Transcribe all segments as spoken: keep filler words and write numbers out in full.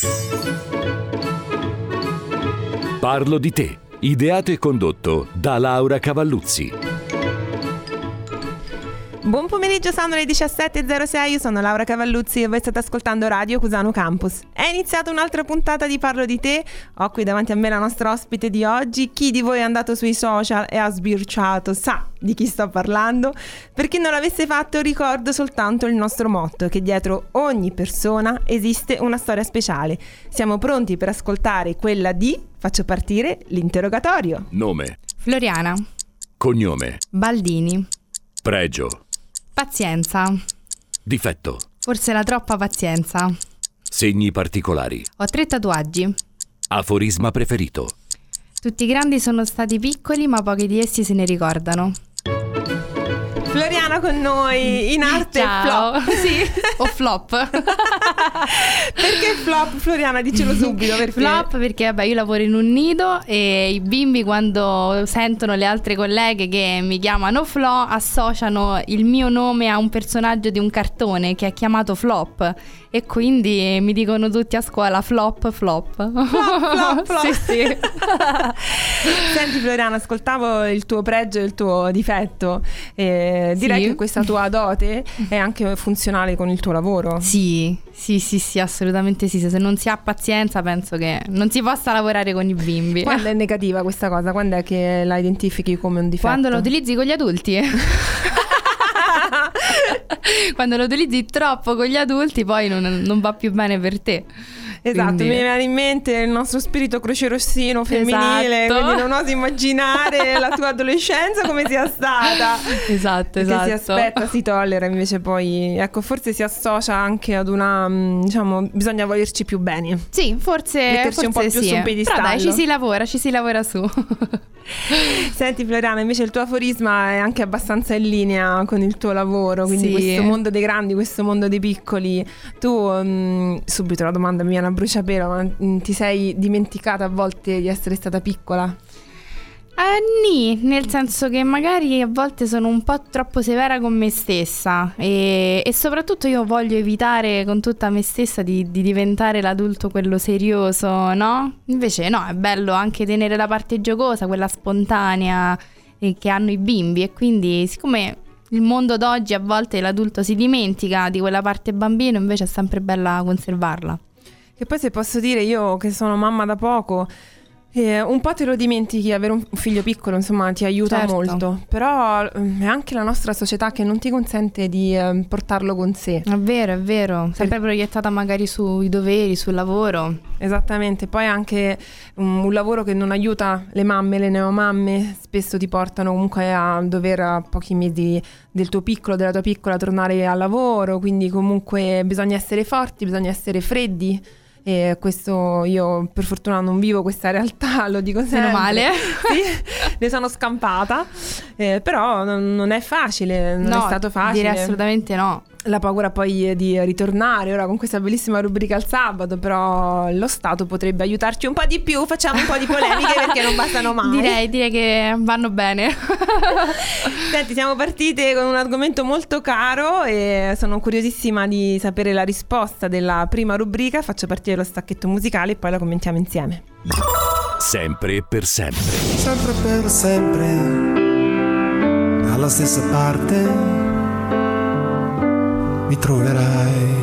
Parlo di te, ideato e condotto da Laura Cavalluzzi. Buon pomeriggio, sono le diciassette e zero sei, io sono Laura Cavalluzzi e voi state ascoltando Radio Cusano Campus. È iniziata un'altra puntata di Parlo di te, ho qui davanti a me la nostra ospite di oggi. Chi di voi è andato sui social e ha sbirciato sa di chi sto parlando. Per chi non l'avesse fatto ricordo soltanto il nostro motto, che dietro ogni persona esiste una storia speciale. Siamo pronti per ascoltare quella di... Faccio partire l'interrogatorio. Nome. Floriana. Cognome. Baldini. Pregio. Pazienza. Difetto. Forse la troppa pazienza. Segni particolari. Ho tre tatuaggi. Aforisma preferito. Tutti i grandi sono stati piccoli, ma pochi di essi se ne ricordano. Floriana con noi, in arte. Ciao. Flop. Sì. O flop. Perché flop, Floriana? Dicelo subito. Perché... Flop perché vabbè, io lavoro in un nido e i bimbi, quando sentono le altre colleghe che mi chiamano Flo, associano il mio nome a un personaggio di un cartone che è chiamato Flop, e quindi mi dicono tutti a scuola flop flop. Flop, flop, flop. Sì, sì. Senti Floriana, ascoltavo il tuo pregio e il tuo difetto, e direi Sì. che questa tua dote è anche funzionale con il tuo lavoro. Sì, sì, sì, sì, assolutamente sì. Se non si ha pazienza penso che non si possa lavorare con i bimbi. Quando è negativa questa cosa? Quando è che la identifichi come un difetto? Quando lo utilizzi con gli adulti. Quando lo utilizzi troppo con gli adulti poi non, non va più bene per te. Esatto, Quindi... mi viene in mente il nostro spirito crocerossino femminile, Esatto. quindi non oso immaginare la tua adolescenza come sia stata. Esatto, Che esatto. si aspetta, si tollera, invece poi, ecco, forse si associa anche ad una, mh, diciamo, bisogna volerci più bene. Sì, forse, Metterci forse un po' più sì. su un Però piedistallo. dai, ci si lavora, ci si lavora su. Senti Floriana, invece il tuo aforisma è anche abbastanza in linea con il tuo lavoro, quindi Sì. questo mondo dei grandi, questo mondo dei piccoli. Tu, mh, subito la domanda mi viene a bruciapelo, ma mh, ti sei dimenticata a volte di essere stata piccola? Eh, nì, nel senso che magari a volte sono un po' troppo severa con me stessa e, e soprattutto io voglio evitare con tutta me stessa di, di diventare l'adulto quello serioso, no? Invece no, è bello anche tenere la parte giocosa, quella spontanea eh, che hanno i bimbi, e quindi siccome il mondo d'oggi a volte l'adulto si dimentica di quella parte bambino, invece è sempre bella conservarla. Che poi, se posso dire, io che sono mamma da poco, Eh, un po' te lo dimentichi, avere un figlio piccolo insomma ti aiuta Certo. molto, però eh, è anche la nostra società che non ti consente di eh, portarlo con sé. È vero, è vero, sempre proiettata magari sui doveri, sul lavoro. Esattamente, poi anche um, un lavoro che non aiuta le mamme, le neomamme, spesso ti portano comunque a dover a pochi mesi del tuo piccolo, della tua piccola, tornare al lavoro, quindi comunque bisogna essere forti, bisogna essere freddi. E questo, io per fortuna non vivo questa realtà, lo dico sempre. Meno male. Sì, ne sono scampata, eh, però non, non è facile, non No, è stato facile. direi assolutamente no. La paura poi di ritornare ora con questa bellissima rubrica al sabato, però lo Stato potrebbe aiutarci un po' di più, facciamo un po' di polemiche perché non bastano mai. Direi, direi che vanno bene. Senti, siamo partite con un argomento molto caro e sono curiosissima di sapere la risposta della prima rubrica. Faccio partire lo stacchetto musicale e poi la commentiamo insieme. Sempre e per sempre. Sempre per sempre, dalla stessa parte mi troverai.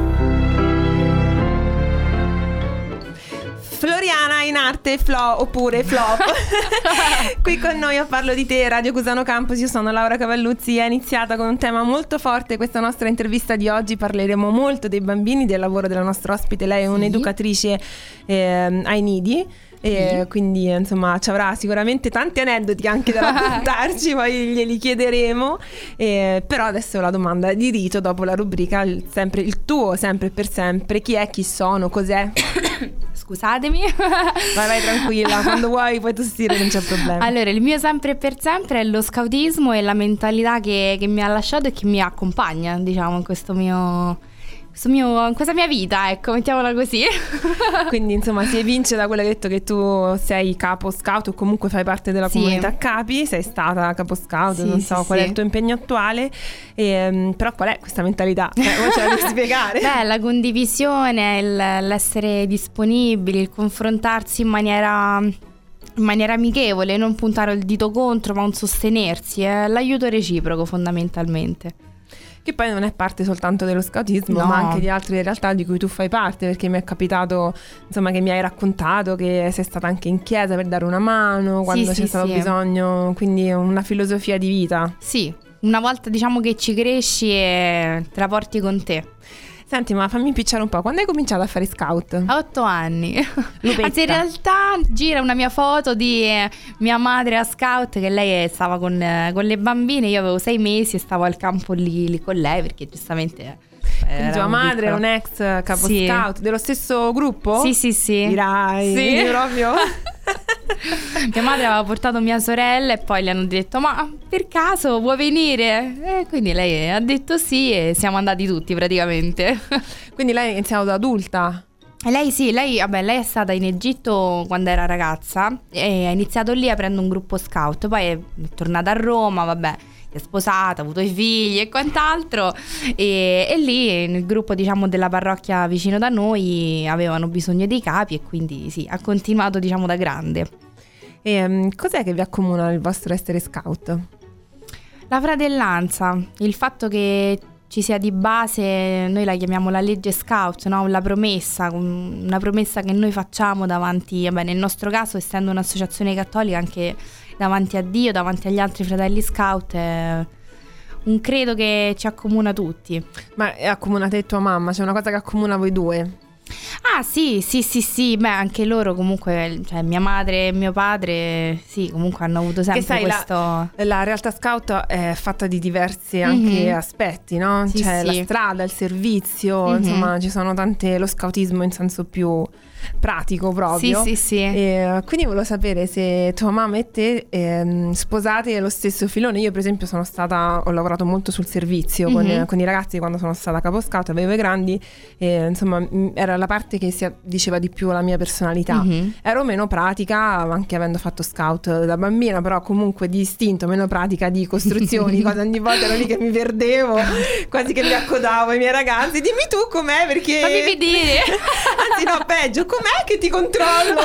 Floriana in arte Flo oppure Flop. Qui con noi a Parlo di te, Radio Cusano Campus. Io sono Laura Cavalluzzi. È iniziata con un tema molto forte questa nostra intervista di oggi. Parleremo molto dei bambini, del lavoro della nostra ospite. Lei è Sì. un'educatrice eh, ai nidi. E quindi insomma ci avrà sicuramente tanti aneddoti anche da raccontarci, poi glieli chiederemo, e, però adesso la domanda di rito dopo la rubrica, il, sempre, il tuo sempre e per sempre, chi è, chi sono, cos'è? Scusatemi. Vai vai tranquilla, quando vuoi puoi tossire, non c'è problema. Allora, il mio sempre e per sempre è lo scautismo e la mentalità che, che mi ha lasciato e che mi accompagna, diciamo, in questo mio questo mio, questa mia vita, ecco, mettiamola così. Quindi insomma si evince da quello che hai detto che tu sei capo scout o comunque fai parte della Sì. comunità capi, sei stata capo scout, Sì, non sì, so qual sì. è il tuo impegno attuale, e, però qual è questa mentalità? Eh, voi ce la devi spiegare. Beh, la condivisione, il- l'essere disponibili, il confrontarsi in maniera, in maniera amichevole, non puntare il dito contro, ma un sostenersi, è l'aiuto reciproco fondamentalmente. Che poi non è parte soltanto dello scoutismo, No. ma anche di altre realtà di cui tu fai parte, perché mi è capitato, insomma, che mi hai raccontato che sei stata anche in chiesa per dare una mano quando sì, c'è stato sì. bisogno, quindi è una filosofia di vita. Sì, una volta diciamo che ci cresci e te la porti con te. Senti, ma fammi impicciare un po', quando hai cominciato a fare scout? A otto anni. Lupetta. Anzi, in realtà gira una mia foto di eh, mia madre a scout, che lei eh, stava con, eh, con le bambine. Io avevo sei mesi e stavo al campo lì, lì con lei, perché giustamente eh, Quindi tua eravamo madre è piccole. un ex capo Sì. scout dello stesso gruppo? Sì, sì, sì. Dirai, Sì. quindi proprio... Mia madre aveva portato mia sorella e poi le hanno detto: ma per caso vuoi venire? E quindi lei ha detto sì e siamo andati tutti praticamente. Quindi lei ha iniziato da adulta? E lei sì, lei, vabbè, lei è stata in Egitto quando era ragazza e ha iniziato lì aprendo un gruppo scout, poi è tornata a Roma, vabbè, si è sposata, ha avuto i figli e quant'altro e, e lì nel gruppo diciamo della parrocchia vicino da noi avevano bisogno dei capi e quindi sì, ha continuato diciamo da grande. E um, cos'è che vi accomuna il vostro essere scout? La fratellanza, il fatto che ci sia di base, noi la chiamiamo la legge scout, no? La promessa, una promessa che noi facciamo davanti, vabbè, nel nostro caso essendo un'associazione cattolica anche davanti a Dio, davanti agli altri fratelli scout, è un credo che ci accomuna tutti. Ma è accomuna te e tua mamma, c'è una cosa che accomuna voi due? Ah sì, sì, sì, sì, beh anche loro comunque, cioè mia madre e mio padre, sì, comunque hanno avuto sempre Che sai, questo... la, la realtà scout è fatta di diversi anche Mhm. aspetti, no? Sì, C'è sì. la strada, il servizio, Mhm. insomma ci sono tante, lo scoutismo in senso più pratico proprio. Sì, sì, sì. E, quindi volevo sapere se tua mamma e te ehm, sposate lo stesso filone. Io per esempio sono stata, ho lavorato molto sul servizio con, Mhm. con i ragazzi quando sono stata capo scout, avevo i grandi e insomma mh, era la parte che si diceva di più la mia personalità. Mhm. Ero meno pratica anche avendo fatto scout da bambina, però comunque di istinto meno pratica di costruzioni, quando ogni volta ero lì che mi perdevo, quasi che mi accodavo ai miei ragazzi, dimmi tu com'è perché... Fammi vedere. Anzi no, peggio, com'è che ti controllo?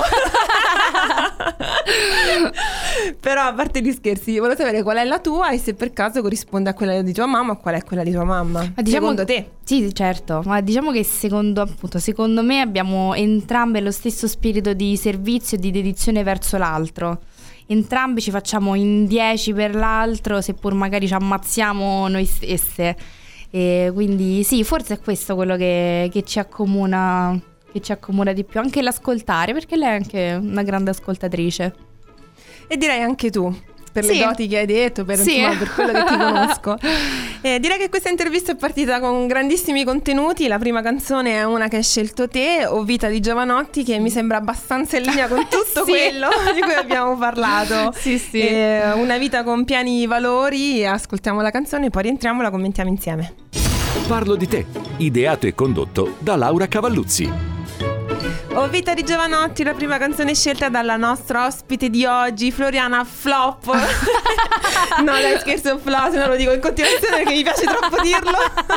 Però a parte gli scherzi, volevo sapere qual è la tua e se per caso corrisponde a quella di tua mamma o qual è quella di tua mamma. Ma diciamo- Secondo te? Sì, certo, ma diciamo che secondo, appunto, secondo me abbiamo entrambe lo stesso spirito di servizio e di dedizione verso l'altro. Entrambi ci facciamo in dieci per l'altro, seppur magari ci ammazziamo noi stesse. E quindi sì, forse è questo quello che, che ci accomuna, che ci accomuna di più, anche l'ascoltare, perché lei è anche una grande ascoltatrice. E direi anche tu, per Sì. le doti che hai detto, per, Sì. insomma, per quello che ti conosco. Eh, direi che questa intervista è partita con grandissimi contenuti. La prima canzone è una che hai scelto te, O Vita di Giovanotti, che mi sembra abbastanza in linea con tutto Sì. quello di cui abbiamo parlato. Sì, sì. Eh, una vita con pieni valori. Ascoltiamo la canzone, poi rientriamo e la commentiamo insieme. Parlo di te, ideato e condotto da Laura Cavalluzzi. O Vita di Giovanotti, la prima canzone scelta dalla nostra ospite di oggi, Floriana Flop. No, dai, scherzo, Flop, se no lo dico in continuazione perché mi piace troppo dirlo.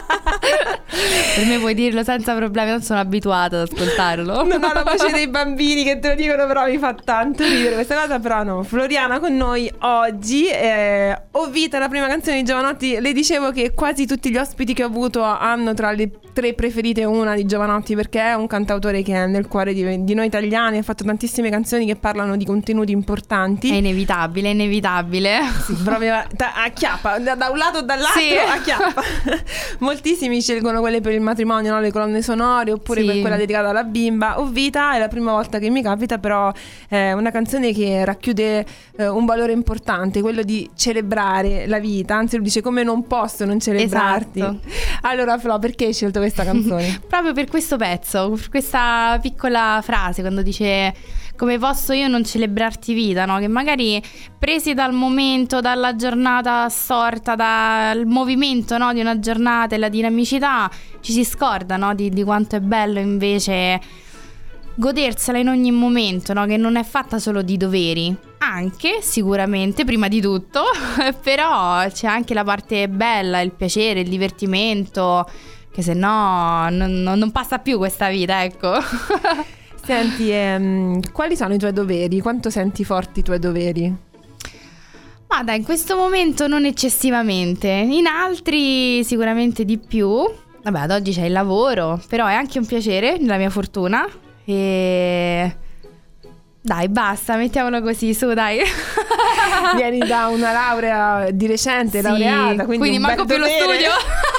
Per me puoi dirlo senza problemi, non sono abituata ad ascoltarlo. Non ho la voce dei bambini che te lo dicono, però mi fa tanto ridere questa cosa. Però no, Floriana con noi oggi. eh, O Vita, la prima canzone di Giovanotti. Le dicevo che quasi tutti gli ospiti che ho avuto hanno tra le tre preferite una di Giovanotti, perché è un cantautore che è nel cuore di, di noi italiani. Ha fatto tantissime canzoni che parlano di contenuti importanti. È inevitabile, è inevitabile. Sì, proprio da, a chiappa, da, da un lato o dall'altro, Sì. a chiappa. Moltissimi scelgono quelle per il matrimonio, no? Le colonne sonore, oppure Sì. per quella dedicata alla bimba. O Vita è la prima volta che mi capita, però è una canzone che racchiude eh, un valore importante, quello di celebrare la vita. Anzi, lui dice: come non posso non celebrarti. Esatto. Allora Flo, perché hai scelto questa canzone? Proprio per questo pezzo, per questa piccola frase, quando dice come posso io non celebrarti vita, no? Che magari presi dal momento, dalla giornata assorta, dal movimento, no? Di una giornata e la dinamicità, ci si scorda, no? Di, di quanto è bello invece godersela in ogni momento, no? Che non è fatta solo di doveri, anche sicuramente prima di tutto, però c'è anche la parte bella, il piacere, il divertimento, che se no non, non passa più questa vita, ecco. Senti, ehm, quali sono i tuoi doveri? Quanto senti forti i tuoi doveri? Ma dai, in questo momento non eccessivamente, in altri sicuramente di più. Vabbè, ad oggi c'è il lavoro, però è anche un piacere, nella mia fortuna. E dai, basta, mettiamolo così, su, dai. Vieni da una laurea di recente, sì, laureata, quindi, quindi manco più lo studio.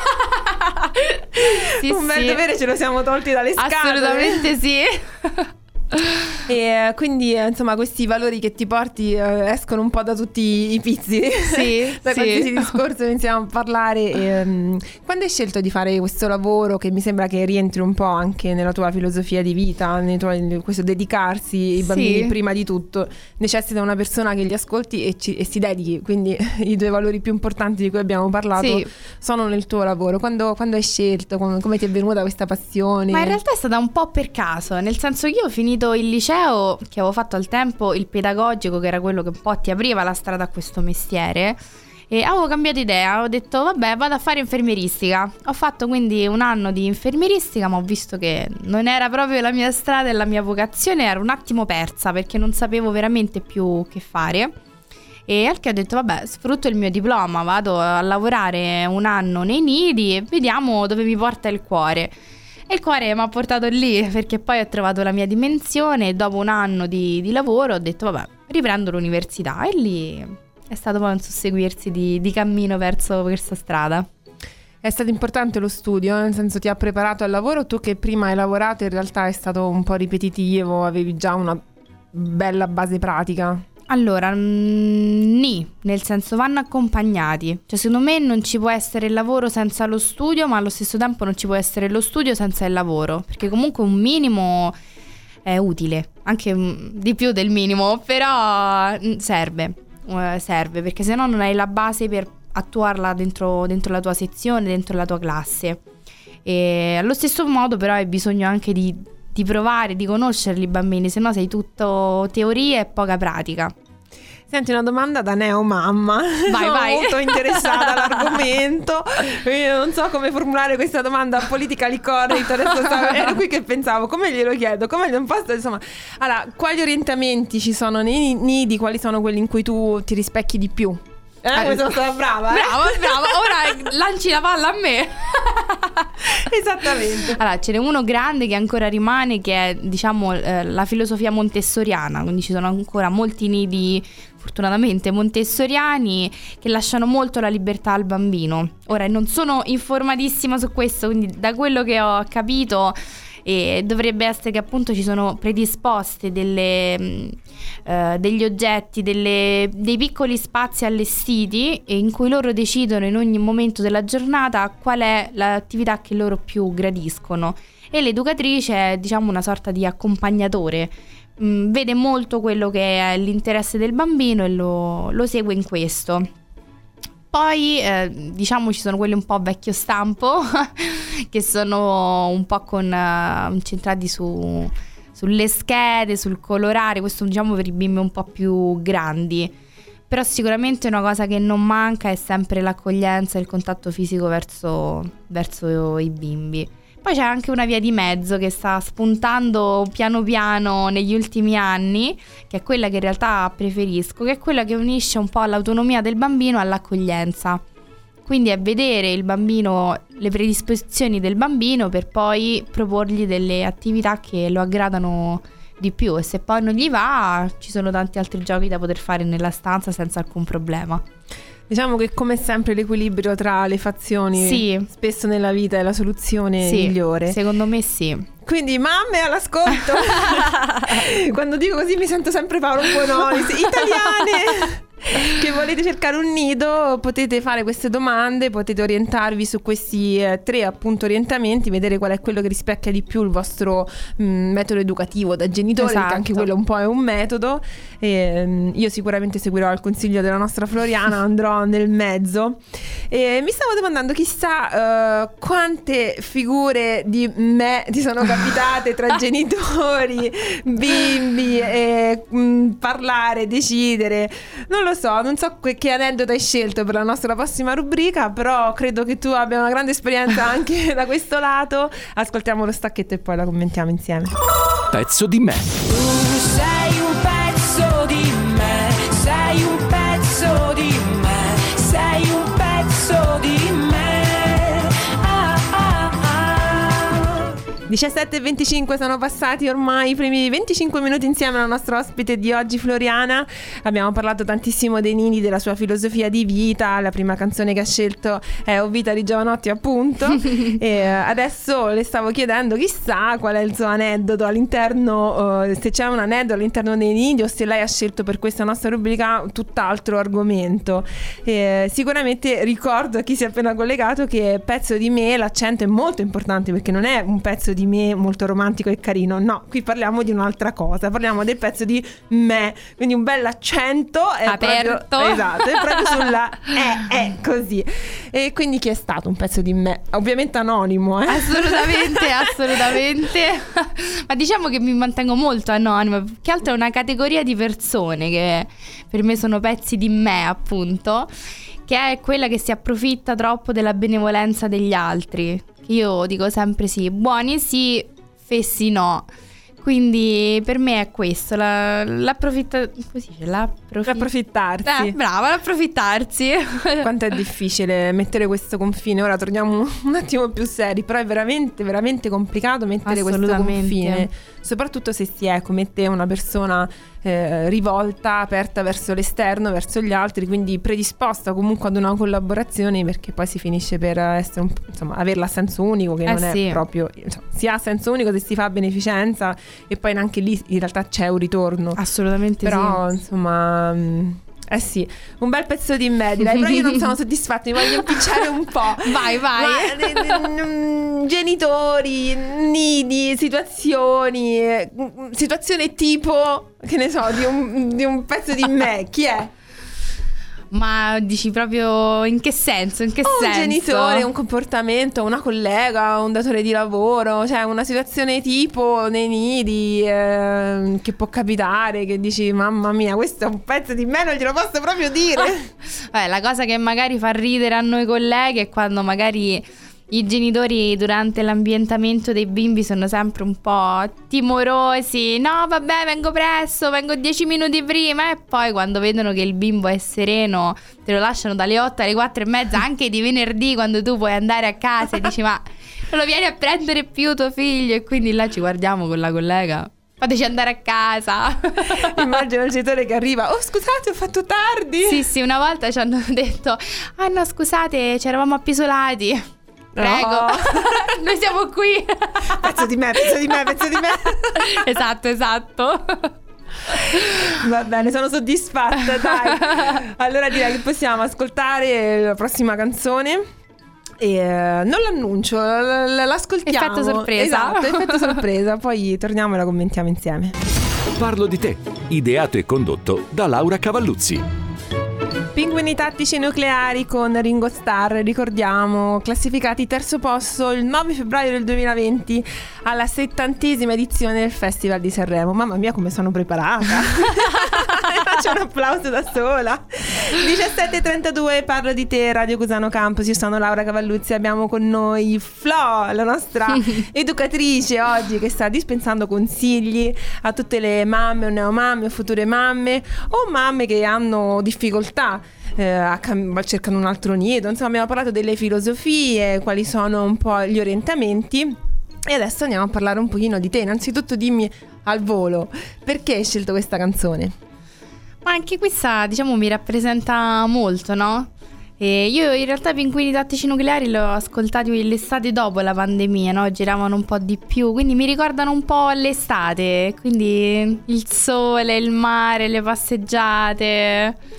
Sì, un bel sì. dovere ce lo siamo tolti dalle scatole. Assolutamente sì. E quindi insomma questi valori che ti porti eh, escono un po' da tutti i pizzi, sì, da sì. qualsiasi discorso iniziamo a parlare. E, um, quando hai scelto di fare questo lavoro, che mi sembra che rientri un po' anche nella tua filosofia di vita, nei tuoi, questo dedicarsi ai bambini, sì, prima di tutto necessita una persona che li ascolti e, ci, e si dedichi, quindi i due valori più importanti di cui abbiamo parlato, sì, sono nel tuo lavoro. Quando, quando hai scelto, come, come ti è venuta questa passione? Ma in realtà è stata un po' per caso, nel senso che io ho finito il liceo, che avevo fatto al tempo il pedagogico, che era quello che un po' ti apriva la strada a questo mestiere, e avevo cambiato idea, ho detto vabbè, vado a fare infermieristica. Ho fatto quindi un anno di infermieristica, ma ho visto che non era proprio la mia strada e la mia vocazione, ero un attimo persa perché non sapevo veramente più che fare. E al che ho detto vabbè, sfrutto il mio diploma, vado a lavorare un anno nei nidi e vediamo dove mi porta il cuore. E il cuore mi ha portato lì, perché poi ho trovato la mia dimensione e dopo un anno di, di lavoro ho detto vabbè, riprendo l'università, e lì è stato poi un susseguirsi di, di cammino verso questa strada. È stato importante lo studio, nel senso ti ha preparato al lavoro? Tu che prima hai lavorato in realtà è stato un po' ripetitivo, avevi già una bella base pratica? Allora, mh, nì, nel senso vanno accompagnati. Cioè secondo me non ci può essere il lavoro senza lo studio, ma allo stesso tempo non ci può essere lo studio senza il lavoro, perché comunque un minimo è utile, anche mh, di più del minimo, però mh, serve, uh, serve, perché se no non hai la base per attuarla dentro, dentro la tua sezione, dentro la tua classe. E allo stesso modo però hai bisogno anche di di provare, di conoscerli i bambini, se no sei tutto teoria e poca pratica. Senti, una domanda da neo mamma. Vai, Sono vai. molto interessata all'argomento. Io non so come formulare questa domanda politically correct. Adesso stavo, ero qui che pensavo, come glielo chiedo, come non posso, insomma. Allora, quali orientamenti ci sono nei nidi, quali sono quelli in cui tu ti rispecchi di più? Eh, eh, sono stata brava, eh? Brava, brava. Ora lanci la palla a me. Esattamente. Allora, ce n'è uno grande che ancora rimane, che è, diciamo, eh, la filosofia montessoriana. Quindi ci sono ancora molti nidi, fortunatamente, montessoriani, che lasciano molto la libertà al bambino. Ora, non sono informatissima su questo, quindi da quello che ho capito, e dovrebbe essere che appunto ci sono predisposte delle, mh, eh, degli oggetti, delle, dei piccoli spazi allestiti in cui loro decidono in ogni momento della giornata qual è l'attività che loro più gradiscono, e l'educatrice è, diciamo, una sorta di accompagnatore, mh, vede molto quello che è l'interesse del bambino e lo, lo segue in questo. Poi eh, diciamo ci sono quelli un po' vecchio stampo che sono un po' con uh, incentrati su, sulle schede, sul colorare, questo diciamo per i bimbi un po' più grandi. Però sicuramente una cosa che non manca è sempre l'accoglienza e il contatto fisico verso, verso i bimbi. Poi c'è anche una via di mezzo che sta spuntando piano piano negli ultimi anni, che è quella che in realtà preferisco, che è quella che unisce un po' l'autonomia del bambino all'accoglienza. Quindi è vedere il bambino, le predisposizioni del bambino, per poi proporgli delle attività che lo aggradano di più, e se poi non gli va ci sono tanti altri giochi da poter fare nella stanza senza alcun problema. Diciamo che come sempre l'equilibrio tra le fazioni, sì, spesso nella vita è la soluzione, sì, migliore. Secondo me sì. Quindi mamme all'ascolto. Quando dico così mi sento sempre Paolo Bonolis, italiane. che volete cercare un nido, potete fare queste domande, potete orientarvi su questi eh, tre appunto orientamenti, vedere qual è quello che rispecchia di più il vostro mh, metodo educativo da genitore, Esatto. perché anche quello un po' è un metodo. E, mh, io sicuramente seguirò il consiglio della nostra Floriana, andrò nel mezzo. E mi stavo domandando, chissà uh, quante figure di me ti sono capitate tra genitori, bimbi, e, mh, parlare, decidere. Non lo so, non so que- che aneddoto hai scelto per la nostra prossima rubrica, però credo che tu abbia una grande esperienza anche da questo lato. Ascoltiamo lo stacchetto e poi la commentiamo insieme. Pezzo di me. Tu sei un pezzo di me, sei un pezzo di me, sei un pezzo di me. Ah, ah, ah. diciassette e venticinque sono passati ormai i primi venticinque minuti insieme alla nostra ospite di oggi, Floriana. Abbiamo parlato tantissimo dei nidi, della sua filosofia di vita. La prima canzone che ha scelto è O Vita di Giovanotti, appunto. E adesso le stavo chiedendo, chissà qual è il suo aneddoto all'interno, uh, se c'è un aneddoto all'interno dei nidi, o se lei ha scelto per questa nostra rubrica tutt'altro argomento. E sicuramente ricordo a chi si è appena collegato che pezzo di me, l'accento è molto importante, perché non è un pezzo di me molto romantico e carino, no, qui parliamo di un'altra cosa, parliamo del pezzo di me, quindi un bel accento è aperto, proprio, esatto, è proprio sulla è, è così. E quindi chi è stato un pezzo di me? Ovviamente anonimo, eh? Assolutamente, assolutamente. Ma diciamo che mi mantengo molto anonima, più che altro è una categoria di persone che per me sono pezzi di me, appunto, che è quella che si approfitta troppo della benevolenza degli altri. Io dico sempre sì, buoni sì, fessi no. Quindi per me è questo, la, l'approfitta... Così dice? L'approfitt... L'approfittarsi. Eh, brava, l'approfittarsi. Quanto è difficile mettere questo confine. Ora torniamo un attimo più seri, però è veramente, veramente complicato mettere questo confine. Soprattutto se si è come te una persona eh, rivolta, aperta verso l'esterno, verso gli altri, quindi predisposta comunque ad una collaborazione, perché poi si finisce per essere un, insomma, averla a senso unico, che eh non sì. è proprio, insomma, si ha a senso unico se si fa beneficenza, e poi neanche lì in realtà c'è un ritorno. Assolutamente però, sì. insomma, eh sì, un bel pezzo di me, direi. Però io non sono soddisfatta, mi voglio impicciare un po'. Vai, vai. Ma, genitori, nidi, situazioni, situazione tipo, che ne so, di un, di un pezzo di me. Chi è? Ma dici proprio in che senso? In che un senso? genitore, un comportamento, una collega, un datore di lavoro, cioè una situazione tipo nei nidi eh, che può capitare, che dici mamma mia, questo è un pezzo di me, non glielo posso proprio dire. Vabbè, la cosa che magari fa ridere a noi colleghi è quando magari i genitori durante l'ambientamento dei bimbi sono sempre un po' timorosi. No, vabbè, vengo presto, vengo dieci minuti prima. E poi quando vedono che il bimbo è sereno, te lo lasciano dalle otto alle quattro e mezza, anche di venerdì, quando tu puoi andare a casa, e dici ma non lo vieni a prendere più tuo figlio? E quindi là ci guardiamo con la collega, fateci andare a casa. Immagino il genitore che arriva, oh scusate, ho fatto tardi. Sì, sì, una volta ci hanno detto, ah no scusate, ci eravamo appisolati. Prego, no. Noi siamo qui. Pezzo di me, pezzo di me, pezzo di me. Esatto, esatto. Va bene, sono soddisfatta, dai. Allora direi che possiamo ascoltare la prossima canzone. E, eh, non l'annuncio, l- l- l'ascoltiamo. Effetto sorpresa. Esatto, effetto sorpresa. Poi torniamo e la commentiamo insieme. Parlo di te, ideato e condotto da Laura Cavalluzzi. Pinguini tattici nucleari con Ringo Starr, ricordiamo, classificati terzo posto il nove febbraio del duemilaventi alla settantesima edizione del Festival di Sanremo. Mamma mia come sono preparata. Faccio un applauso da sola. diciassette e trentadue, parlo di te, Radio Cusano Campus. Io sono Laura Cavalluzzi, abbiamo con noi Flo, la nostra educatrice oggi, che sta dispensando consigli a tutte le mamme o neomamme o future mamme o mamme che hanno difficoltà eh, a cam- cercano un altro nido. Insomma, abbiamo parlato delle filosofie, quali sono un po' gli orientamenti, e adesso andiamo a parlare un pochino di te. Innanzitutto dimmi al volo, perché hai scelto questa canzone? Ma anche questa, diciamo, mi rappresenta molto, no? E io in realtà Pinguini tattici nucleari l'ho ascoltati l'estate dopo la pandemia, no? Giravano un po' di più, quindi mi ricordano un po' l'estate, quindi il sole, il mare, le passeggiate.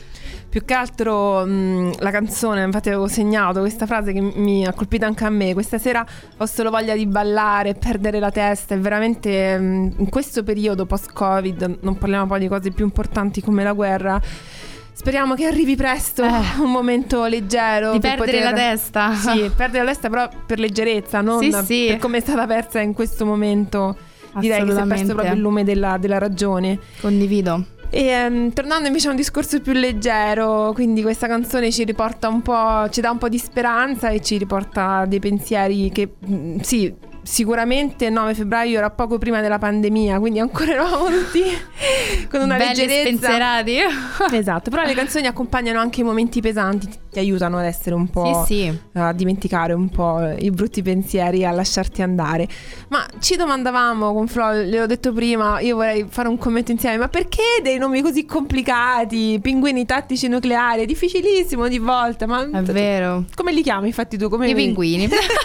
più che altro mh, la canzone, infatti avevo segnato questa frase che mi ha colpito anche a me: questa sera ho solo voglia di ballare, perdere la testa. E veramente mh, in questo periodo post-Covid, non parliamo poi di cose più importanti come la guerra, speriamo che arrivi presto eh, un momento leggero di per perdere poter... la testa. Sì, perdere la testa però per leggerezza, non Sì, sì. per come è stata persa in questo momento. Direi che si è perso proprio il lume della, della ragione. Condivido. E um, tornando invece a un discorso più leggero, quindi questa canzone ci riporta un po', ci dà un po' di speranza e ci riporta dei pensieri che mh, sì, sicuramente il nove febbraio era poco prima della pandemia, quindi ancora eravamo tutti con una belli leggerezza, spensierati. esatto. Però le canzoni accompagnano anche i momenti pesanti, ti aiutano ad essere un po' Sì, sì. a dimenticare un po' i brutti pensieri, a lasciarti andare. Ma ci domandavamo con Flo, le ho detto prima, io vorrei fare un commento insieme: ma perché dei nomi così complicati? Pinguini tattici nucleari, è difficilissimo di volta. Ma È vero. come li chiami infatti tu? Come I li- pinguini.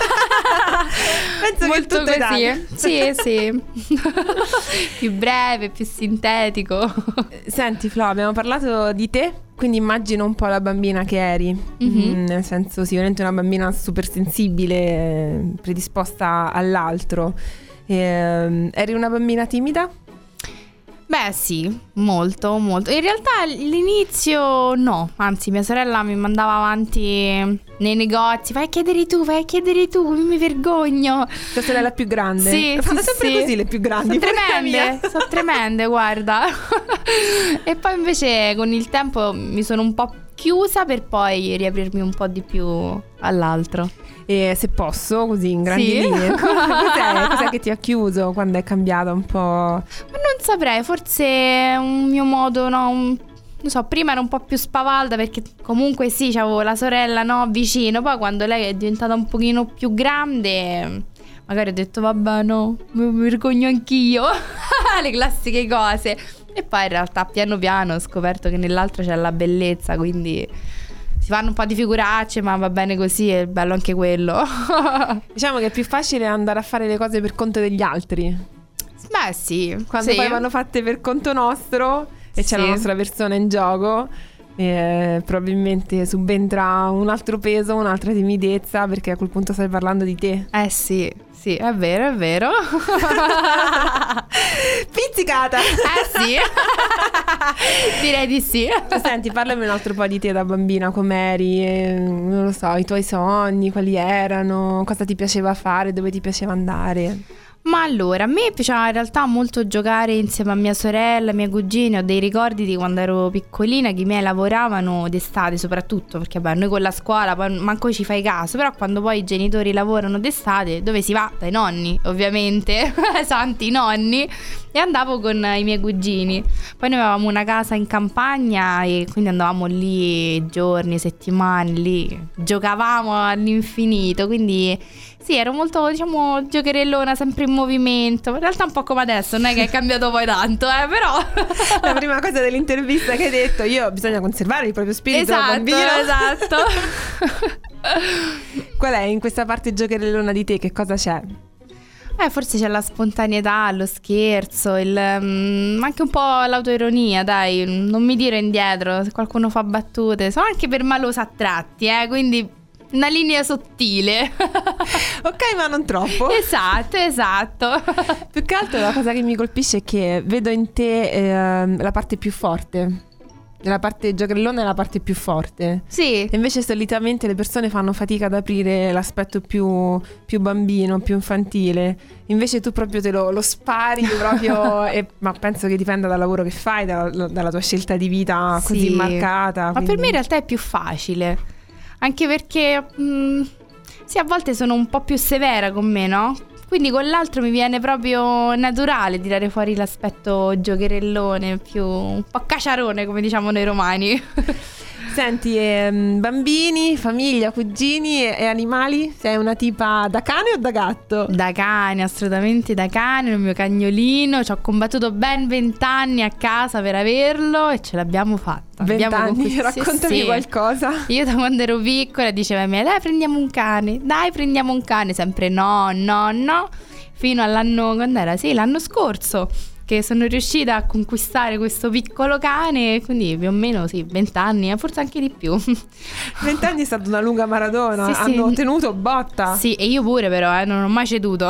Penso Molto che tutto è così. dato. Sì, sì. Più breve, più sintetico. Senti Flo, abbiamo parlato di te, quindi immagino un po' la bambina che eri. Mhm. Mm, nel senso, sicuramente una bambina super sensibile, eh, predisposta all'altro. Ehm, eri una bambina timida? Beh sì, molto, molto. In realtà all'inizio no, anzi mia sorella mi mandava avanti nei negozi: vai a chiedere tu, vai a chiedere tu, mi vergogno. Tua sorella più grande? Sì, Fanno sì, sempre sì. così le più grandi. Sono porca tremende, mia. sono tremende, guarda. E poi invece con il tempo mi sono un po' chiusa per poi riaprirmi un po' di più all'altro. E se posso, così in grandi Sì. linee, cos'è, cos'è che ti ha chiuso? Quando è cambiata un po'? Ma non saprei, forse è un mio modo, no, un- non so, prima ero un po' più spavalda perché comunque sì, c'avevo la sorella, no, vicino. Poi quando lei è diventata un pochino più grande, magari ho detto vabbè no, mi vergogno anch'io. Le classiche cose. E poi in realtà piano piano ho scoperto che nell'altro c'è la bellezza, quindi si fanno un po' di figuracce, ma va bene così, è bello anche quello. Diciamo che è più facile andare a fare le cose per conto degli altri. Beh sì, Quando sì. poi vanno fatte per conto nostro e c'è Sì. la nostra persona in gioco, eh, probabilmente subentra un altro peso, un'altra timidezza, perché a quel punto stai parlando di te. Eh sì, sì, è vero, è vero. Pizzicata! Eh sì. Direi di sì. Senti, parlami un altro po' di te da bambina, com'eri, eh, non lo so, i tuoi sogni, quali erano, cosa ti piaceva fare, dove ti piaceva andare. Ma allora, a me piaceva in realtà molto giocare insieme a mia sorella, ai miei cugini. Ho dei ricordi di quando ero piccolina che i miei lavoravano d'estate soprattutto, perché beh, noi con la scuola poi manco ci fai caso, però quando poi i genitori lavorano d'estate, dove si va? Dai nonni, ovviamente, santi nonni, e andavo con i miei cugini. Poi noi avevamo una casa in campagna e quindi andavamo lì giorni, settimane, lì giocavamo all'infinito, quindi sì, ero molto, diciamo, giocherellona, sempre in movimento. In realtà un po' come adesso, non è che è cambiato poi tanto, eh, però La prima cosa dell'intervista che hai detto: io bisogna conservare il proprio spirito da esatto, bambino. esatto. Qual è in questa parte giocherellona di te? Che cosa c'è? Eh, forse c'è la spontaneità, lo scherzo, il, mm, anche un po' l'autoironia, dai, non mi tiro indietro se qualcuno fa battute. Sono anche permalosa a tratti, eh, quindi una linea sottile. Ok, ma non troppo. Esatto, esatto. Più che altro la cosa che mi colpisce è che vedo in te ehm, la parte più forte. La parte giocherellona è la parte più forte. Sì. E invece solitamente le persone fanno fatica ad aprire l'aspetto più, più bambino, più infantile. Invece tu proprio te lo, lo spari proprio. E, ma penso che dipenda dal lavoro che fai, dalla, dalla tua scelta di vita così Sì. marcata. Ma quindi- per me in realtà è più facile. Anche perché mh, sì, a volte sono un po' più severa con me, no? Quindi con l'altro mi viene proprio naturale tirare fuori l'aspetto giocherellone, più un po' caciarone, come diciamo noi romani. Senti, ehm, bambini, famiglia, cugini e, e animali? Sei una tipa da cane o da gatto? Da cane, assolutamente da cane, il mio cagnolino. Ci ho combattuto ben vent'anni a casa per averlo e ce l'abbiamo fatta. Abbiamo Vent'anni, conquist- raccontami sì. qualcosa. Io da quando ero piccola dicevo a me: dai prendiamo un cane, dai prendiamo un cane. Sempre no, no, no. Fino all'anno, quando era? Sì, l'anno scorso. che sono riuscita a conquistare questo piccolo cane, quindi più o meno sì, vent'anni, eh, forse anche di più. Vent'anni è stata una lunga maratona, Sì, sì. hanno tenuto botta. Sì, e io pure però, eh, non ho mai ceduto.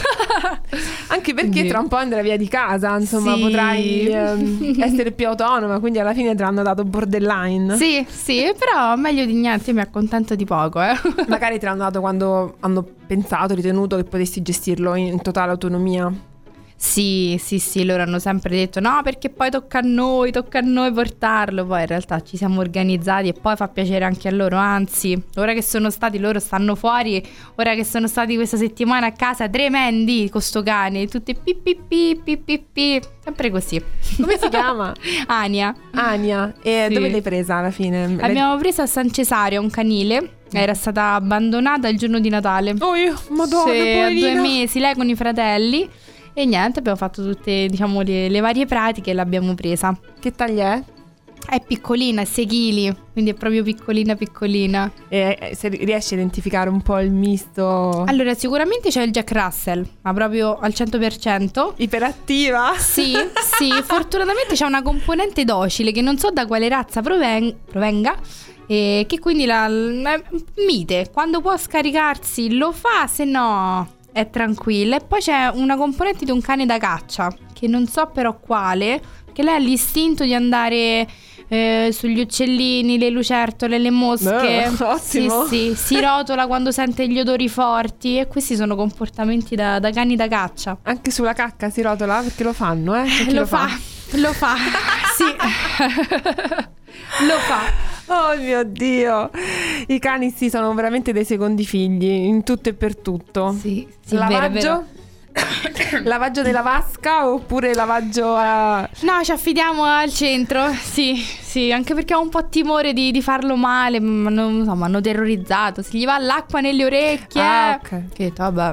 Anche perché Quindi- tra un po' andrai via di casa, insomma, Sì. potrai ehm, essere più autonoma, quindi alla fine ti hanno dato borderline. Sì, sì, però meglio di niente, io mi accontento di poco, eh. Magari te l'hanno dato quando hanno pensato, ritenuto che potessi gestirlo in, in totale autonomia. Sì, sì, sì, loro hanno sempre detto no, perché poi tocca a noi, tocca a noi portarlo. Poi in realtà ci siamo organizzati e poi fa piacere anche a loro. Anzi, ora che sono stati, loro stanno fuori, ora che sono stati questa settimana a casa, tremendi con sto cane, tutti pi pi pi pi pi pi, sempre così. Come si chiama? Ania. Ania. E Sì. dove l'hai presa alla fine? L'hai- Abbiamo preso a San Cesario un canile, era stata abbandonata il giorno di Natale. Oh, io, madonna, Sì, a poverina. due mesi, lei con i fratelli. E niente, abbiamo fatto tutte, diciamo, le, le varie pratiche e l'abbiamo presa. Che taglia è? È piccolina, è sei chili, quindi è proprio piccolina piccolina. E eh, se riesci a identificare un po' il misto Allora, sicuramente c'è il Jack Russell, ma proprio al cento per cento. iperattiva. Sì, sì, fortunatamente c'è una componente docile che non so da quale razza proven- provenga. E che quindi la, la mite, quando può scaricarsi lo fa, se no è tranquilla. E poi c'è una componente di un cane da caccia, che non so però quale, che lei ha l'istinto di andare eh, sugli uccellini, le lucertole, le mosche. Beh, ottimo. Sì, sì, si rotola quando sente gli odori forti. E questi sono comportamenti da, da cani da caccia. Anche sulla cacca si rotola perché lo fanno, eh? C'è chi Lo fa, lo fa, sì. Lo fa. Oh mio Dio. I cani sì, sono veramente dei secondi figli in tutto e per tutto. Sì, sì, è vero, è Lavaggio? vero. Lavaggio della vasca oppure lavaggio a... No, ci affidiamo al centro. Sì, sì, anche perché ho un po' timore di, di farlo male. Mi hanno, so, m'hanno terrorizzato. Se gli va l'acqua nelle orecchie. Ah, ok. Che ho detto, vabbè,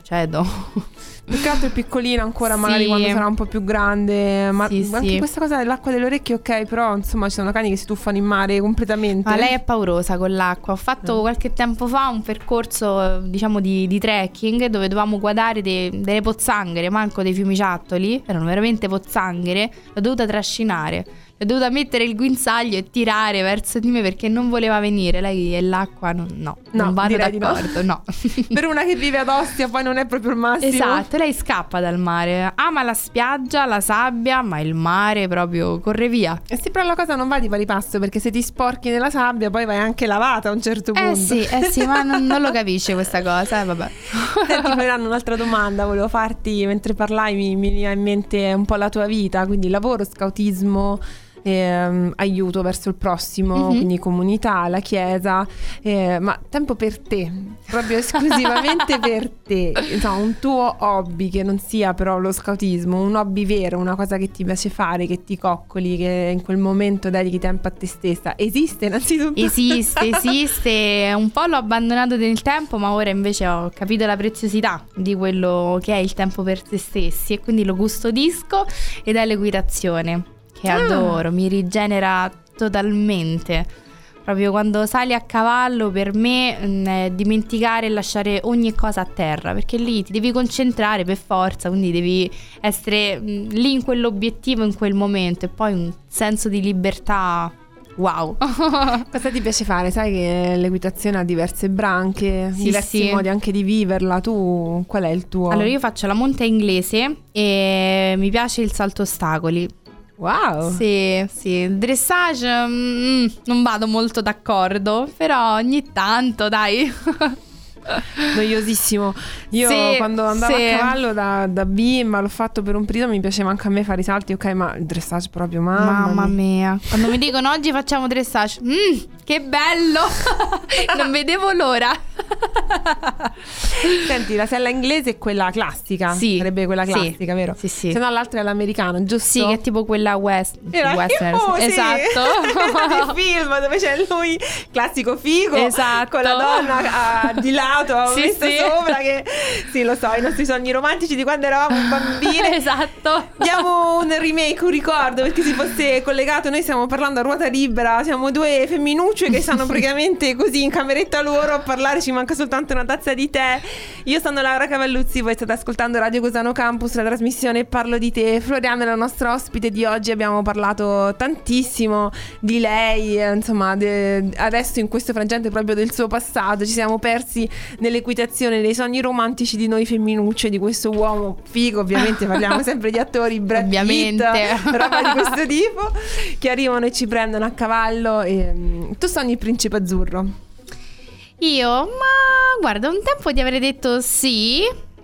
cedo. Più che altro è piccolino ancora, Sì. magari quando sarà un po' più grande. Ma Sì, anche sì. questa cosa dell'acqua delle orecchie, ok, però insomma ci sono cani che si tuffano in mare completamente. Ma lei è paurosa con l'acqua. Ho fatto qualche tempo fa un percorso, diciamo, di, di trekking dove dovevamo guardare de- delle pozzanghere, manco dei fiumiciattoli. Erano veramente pozzanghere. L'ho dovuta trascinare. L'ho dovuta mettere il guinzaglio e tirare verso di me perché non voleva venire. Lei e l'acqua, no, no, No, non vado direi di no. d'accordo, no. Per una che vive ad Ostia poi non è proprio il massimo. Esatto, lei scappa dal mare. Ama la spiaggia, la sabbia, ma il mare proprio corre via. E sì, però la cosa non va di pari passo, perché se ti sporchi nella sabbia poi vai anche lavata a un certo punto. Eh sì, eh sì, ma non, non lo capisce questa cosa, eh, vabbè. Senti, faranno un'altra domanda, volevo farti, mentre parlai mi, mi veniva in mente un po' la tua vita, quindi lavoro, scautismo, ehm, aiuto verso il prossimo, Mhm. quindi comunità, la chiesa, eh, ma tempo per te, proprio esclusivamente per te, insomma, un tuo hobby che non sia però lo scautismo, un hobby vero, una cosa che ti piace fare, che ti coccoli, che in quel momento dedichi tempo a te stessa, esiste innanzitutto? Esiste, esiste. Un po' l'ho abbandonato nel tempo, ma ora invece ho capito la preziosità di quello che è il tempo per se stessi e quindi lo custodisco ed è l'equitazione, che Ah. adoro, mi rigenera totalmente. Proprio quando sali a cavallo per me mh, è dimenticare e lasciare ogni cosa a terra, perché lì ti devi concentrare per forza, quindi devi essere mh, lì in quell'obiettivo in quel momento e poi un senso di libertà. Wow. Cosa ti piace fare? Sai che l'equitazione ha diverse branche, Sì, diversi sì. modi anche di viverla. Tu qual è il tuo? Allora io faccio la monta inglese e mi piace il salto ostacoli. Wow. Sì, sì, il dressage mm, non vado molto d'accordo, però ogni tanto, dai. Noiosissimo. Io Sì, quando andavo sì. a cavallo da, da bimba, l'ho fatto per un periodo, mi piaceva anche a me fare i salti, ok, ma il dressage proprio, mamma, Mamma mia. mia. Quando mi dicono oggi facciamo dressage, mm, che bello! Non vedevo l'ora. Senti, la sella inglese è quella classica, Sì, sarebbe quella sì. classica, vero? Sì, sì. Se no l'altra è l'americano, giusto? Sì, che è tipo quella west, Era- western. Oh, sì. Esatto. Di film dove c'è lui classico figo Esatto. con la donna ah, di là collegato, ho Sì, messo sì. sopra che sì, lo so, i nostri sogni romantici di quando eravamo bambine. Esatto. Diamo un remake, un ricordo, perché si fosse collegato. Noi stiamo parlando a ruota libera, siamo due femminucce che stanno praticamente così in cameretta loro a parlare, ci manca soltanto una tazza di tè. Io sono Laura Cavalluzzi, voi state ascoltando Radio Cusano Campus, la trasmissione Parlo di te. Floriana è la nostra ospite di oggi, abbiamo parlato tantissimo di lei, eh, insomma de- adesso in questo frangente proprio del suo passato ci siamo persi nell'equitazione dei sogni romantici di noi femminucce, di questo uomo figo, ovviamente parliamo sempre di attori, Brad Ovviamente. Pitt, roba di questo tipo, che arrivano e ci prendono a cavallo. E, mm, tu sogni il principe azzurro? Io, ma guarda, un tempo ti avrei detto sì.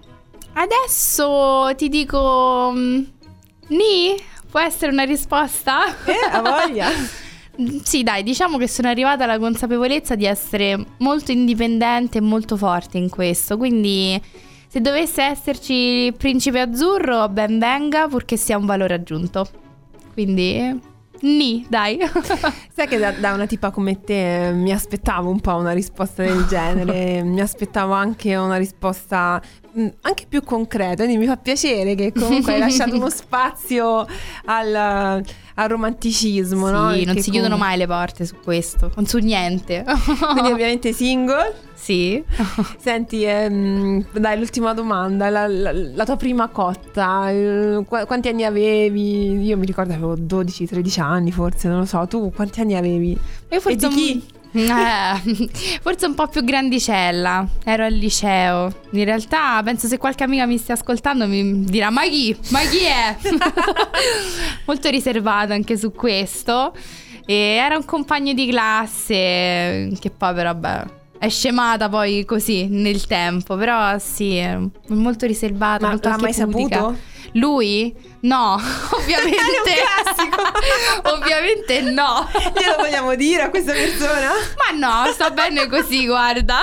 Adesso ti dico mm, ni? Può essere una risposta? Eh, ha voglia. Sì, dai, diciamo che sono arrivata alla consapevolezza di essere molto indipendente e molto forte in questo. Quindi se dovesse esserci il principe azzurro, ben venga, purché sia un valore aggiunto. Quindi ni, dai. Sai che da, da una tipa come te eh, mi aspettavo un po' una risposta del genere. Mi aspettavo anche una risposta mh, anche più concreta. Quindi mi fa piacere che comunque hai lasciato uno spazio al, al romanticismo, Sì, no? non Perché si chiudono comunque- mai le porte su questo, non su niente. Quindi ovviamente single. Sì. Senti, ehm, dai, l'ultima domanda, la, la- la tua prima cotta, eh, qu- quanti anni avevi? Io mi ricordo avevo dodici tredici anni forse, non lo so, tu quanti anni avevi? Io forse E di un- chi? Eh, forse un po' più grandicella. Ero al liceo. In realtà penso se qualche amica mi stia ascoltando mi dirà ma chi? Ma chi è? Molto riservata anche su questo. E era un compagno di classe che poi però vabbè è scemata poi così nel tempo. Però sì, è molto riservata. Ma molto l'ha anche mai pudica. saputo? Lui? No, ovviamente. È un classico. Ovviamente no. Glielo vogliamo dire a questa persona? Ma no, sta bene così, guarda.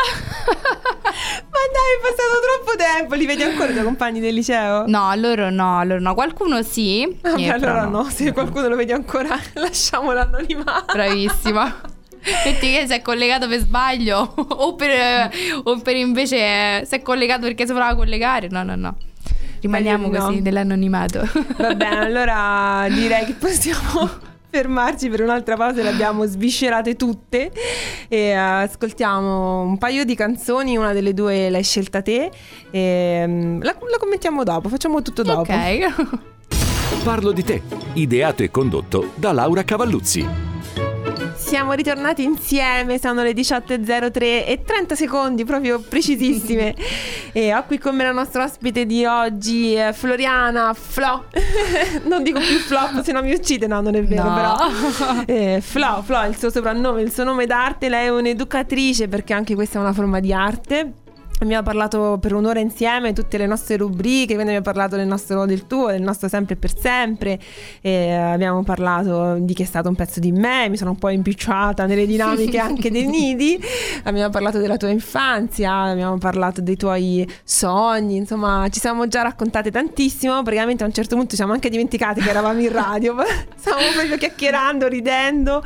Ma dai, è passato troppo tempo, li vedi ancora i tuoi compagni del liceo? No, loro no, loro no. Qualcuno sì. Vabbè, eh, però allora no, se qualcuno lo vedi ancora lasciamo l'anonimato. Bravissima. Metti che si è collegato per sbaglio o per, o per invece si è collegato perché si voleva collegare. No, no, no. Rimaniamo Meglio così no. nell'anonimato. Va bene, allora direi che possiamo fermarci per un'altra pausa, le abbiamo sviscerate tutte e ascoltiamo un paio di canzoni, una delle due l'hai scelta te e mm, la, la commentiamo dopo, facciamo tutto dopo. Ok. Parlo di te, ideato e condotto da Laura Cavalluzzi. Siamo ritornati insieme, sono le diciotto e zero tre e trenta secondi, proprio precisissime. E ho qui con me la nostra ospite di oggi, eh, Floriana Flo. Non dico più Flop, se no mi uccide, no, non è vero, No. però. Eh, Flo, Flo è il suo soprannome, il suo nome d'arte, lei è un'educatrice perché anche questa è una forma di arte. Abbiamo parlato per un'ora insieme, tutte le nostre rubriche, quindi abbiamo parlato del nostro, del tuo, del nostro sempre e per sempre, e abbiamo parlato di che è stato un pezzo di me, mi sono un po' impicciata nelle dinamiche anche dei nidi, abbiamo parlato della tua infanzia, abbiamo parlato dei tuoi sogni, insomma ci siamo già raccontate tantissimo, praticamente a un certo punto ci siamo anche dimenticate che eravamo in radio, stavamo proprio chiacchierando, ridendo.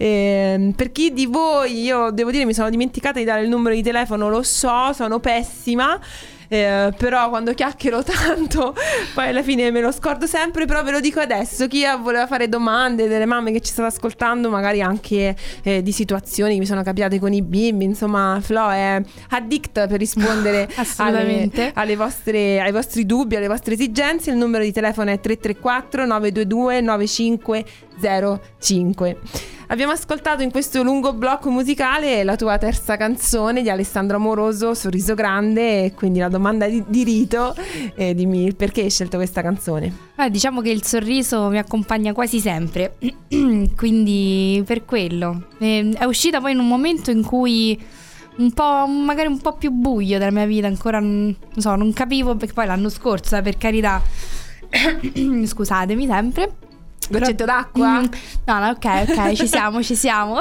E per chi di voi, io devo dire mi sono dimenticata di dare il numero di telefono, lo so, sono pessima, eh, però quando chiacchiero tanto poi alla fine me lo scordo sempre, però ve lo dico adesso, chi voleva fare domande, delle mamme che ci state ascoltando, magari anche eh, di situazioni che mi sono capitate con i bimbi, insomma Flo è addict per rispondere alle, Assolutamente. alle vostre, ai vostri dubbi, alle vostre esigenze. Il numero di telefono è tre tre quattro nove due due nove cinque zero cinque. Abbiamo ascoltato in questo lungo blocco musicale la tua terza canzone di Alessandro Amoroso, Sorriso Grande, e quindi la domanda di, di rito, eh, dimmi il perché hai scelto questa canzone. Eh, diciamo che il sorriso mi accompagna quasi sempre, quindi per quello. Eh, è uscita poi in un momento in cui un po', magari un po' più buio della mia vita, ancora non so, non capivo, perché poi l'anno scorso, eh, per carità, scusatemi sempre. Goccetto d'acqua? Mm, no, no, ok, ok, ci siamo, ci siamo.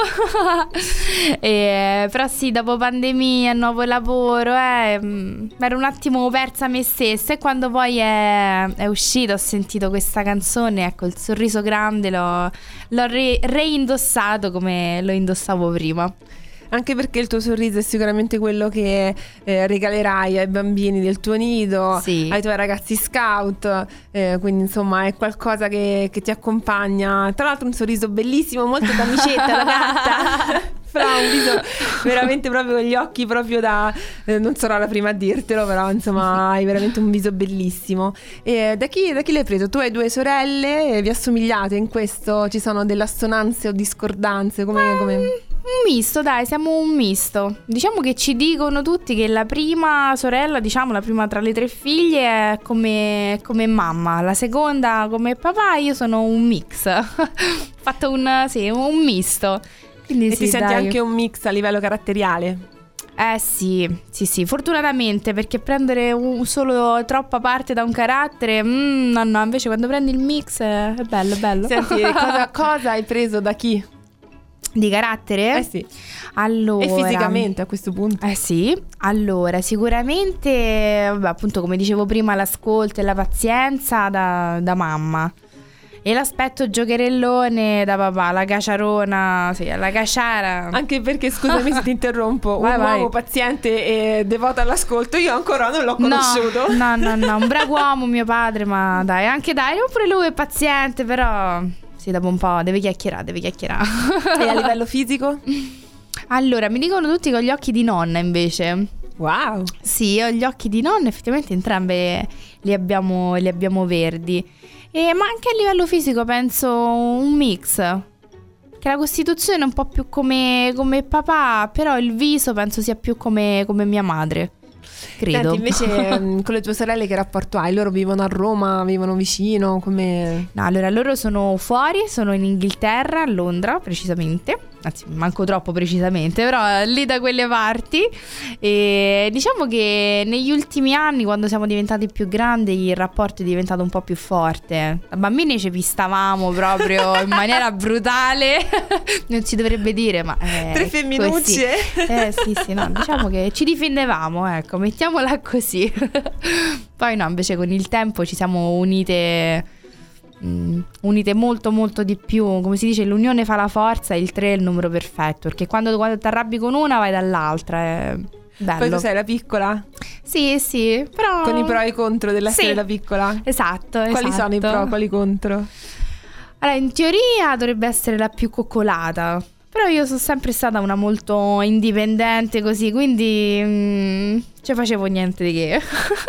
E, però sì, dopo pandemia, nuovo lavoro, eh, mi ero un attimo persa me stessa. E quando poi è, è uscita ho sentito questa canzone, ecco, il sorriso grande l'ho, l'ho re- reindossato come lo indossavo prima. Anche perché il tuo sorriso è sicuramente quello che eh, regalerai ai bambini del tuo nido, Sì. ai tuoi ragazzi scout, eh, quindi insomma è qualcosa che, che ti accompagna. Tra l'altro un sorriso bellissimo, molto da micetta, da gatta. Però un viso veramente proprio con gli occhi proprio da eh, non sarò la prima a dirtelo, però insomma hai veramente un viso bellissimo. E da chi, da chi l'hai preso? Tu hai due sorelle, vi assomigliate in questo? Ci sono delle assonanze o discordanze? Come, come... Un misto, dai, siamo un misto. Diciamo che ci dicono tutti che la prima sorella, diciamo la prima tra le tre figlie, è come, come mamma, la seconda come papà, io sono un mix. Fatto un, sì, un misto. Quindi E sì, ti senti dai. anche un mix a livello caratteriale? Eh sì, sì sì, fortunatamente, perché prendere un, solo troppa parte da un carattere, mm, no no, invece quando prendi il mix è bello, è bello. Senti, cosa, cosa hai preso da chi? Di carattere? Eh sì. Allora, E fisicamente a questo punto? Eh sì, allora sicuramente, vabbè, appunto come dicevo prima, l'ascolto e la pazienza da, da mamma. E l'aspetto giocherellone da papà, la caciarona, sì, la caciara. Anche perché, scusami se ti interrompo, Vai, un vai. uomo paziente e devoto all'ascolto io ancora non l'ho conosciuto. No, no, no, no, un bravo uomo mio padre, ma dai, anche dai, pure lui è paziente, però sì, dopo un po' deve chiacchierare, deve chiacchierare. E a livello fisico? Allora, mi dicono tutti con gli occhi di nonna invece. Wow. Sì, ho gli occhi di nonna, effettivamente entrambe li abbiamo, li abbiamo verdi. E, ma anche a livello fisico penso un mix. Che la costituzione è un po' più come, come papà, però il viso penso sia più come, come mia madre. Credo. Senti, invece mh, con le tue sorelle che rapporto hai? Loro vivono a Roma, vivono vicino, come... No, allora loro sono fuori, sono in Inghilterra, a Londra precisamente. Anzi, manco troppo precisamente, però lì da quelle parti. E diciamo che negli ultimi anni, quando siamo diventati più grandi, il rapporto è diventato un po' più forte. Da bambini ci pistavamo proprio in maniera brutale. Non si dovrebbe dire, ma è Tre femminucce. così. Eh sì, sì, no, diciamo che ci difendevamo, ecco, mettiamola così. Poi no, invece con il tempo ci siamo unite... Mm, unite molto molto di più. Come si dice, l'unione fa la forza, il tre è il numero perfetto, perché quando, quando ti arrabbi con una vai dall'altra, è bello. Poi tu sei la piccola? Sì, sì, però Con i pro e i contro dell'essere Sì. la piccola? Esatto, Quali esatto. sono i pro, quali i contro? Allora, in teoria dovrebbe essere la più coccolata, però io sono sempre stata una molto indipendente così, quindi mm, ci facevo niente di che.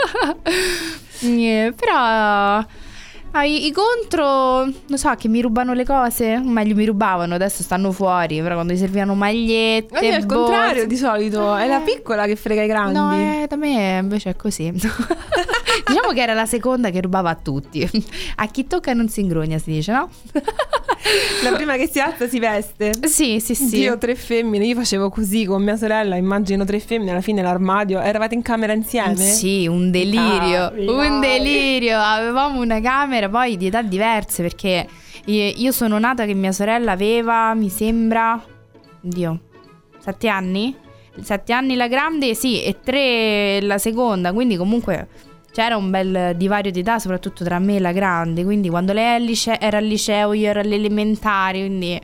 Yeah, però ah, i, i contro, non so, che mi rubano le cose, o meglio mi rubavano, adesso stanno fuori, però quando gli servivano magliette, Ma io al borse- contrario di solito, è la piccola che frega i grandi. No, eh, da me invece è così. Diciamo che era la seconda che rubava a tutti. A chi tocca non si ingrugna, si dice, no? La prima che si alza si veste. Sì, sì, sì. Io tre femmine, io facevo così con mia sorella, immagino tre femmine, alla fine l'armadio, eravate in camera insieme? Sì, un delirio, Ah, un dai. delirio. Avevamo una camera poi di età diverse, perché io io sono nata che mia sorella aveva, mi sembra, Dio, sette anni? Sette anni la grande, sì, e tre la seconda, quindi comunque c'era un bel divario di età, soprattutto tra me e la grande. Quindi quando lei era al lice- era al liceo, io ero alle elementari, quindi